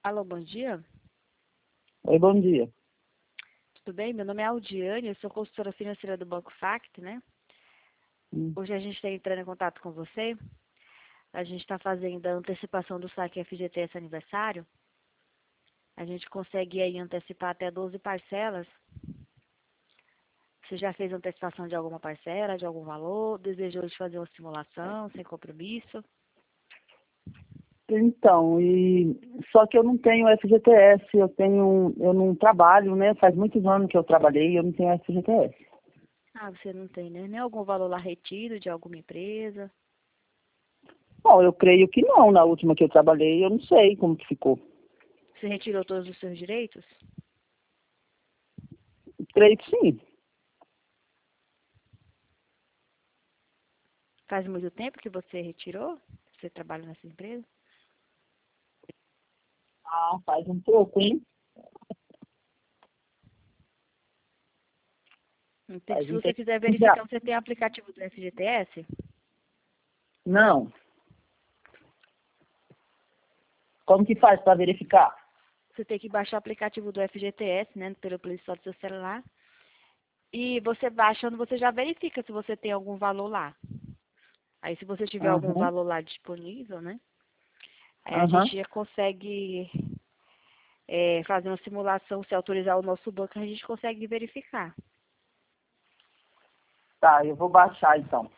Alô, bom dia. Oi, bom dia. Tudo bem? Meu nome é Aldiane, eu sou consultora financeira do Banco Fact, né? Hoje a gente está entrando em contato com você. A gente está fazendo a antecipação do saque FGTS aniversário. A gente consegue aí antecipar até 12 parcelas. Você já fez antecipação de alguma parcela, de algum valor? Desejou de fazer uma simulação sem compromisso? Então, só que eu não tenho FGTS, eu não trabalho, né? Faz muitos anos que eu trabalhei e eu não tenho FGTS. Ah, você não tem, né? Nem algum valor lá retido de alguma empresa? Bom, eu creio que não. Na última que eu trabalhei, eu não sei como que ficou. Você retirou todos os seus direitos? Creio que sim. Faz muito tempo que você retirou? Você trabalha nessa empresa? Ah, faz um pouco, hein? Então, Faz se um você tempo. quiser Já. verificar, você tem o aplicativo do FGTS? Não. Como que faz para verificar? Você tem que baixar o aplicativo do FGTS, né, pelo Play Store do seu celular. E você baixando, você já verifica se você tem algum valor lá. Aí, se você tiver algum Aham, valor lá disponível, né, a aham. gente já consegue fazer uma simulação, se autorizar o nosso banco, a gente consegue verificar. Tá, eu vou baixar então.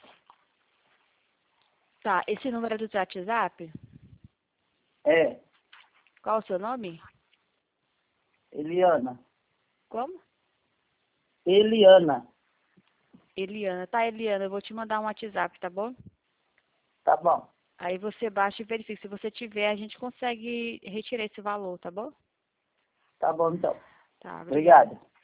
Tá, esse número é do WhatsApp? É, Qual o seu nome? Eliana. Como? Eliana. Eliana. Tá, Eliana, eu vou te mandar um WhatsApp, tá bom? Tá bom. Aí você baixa e verifica. Se você tiver, a gente consegue retirar esse valor, tá bom? Tá bom então. Tá, obrigada. Obrigado.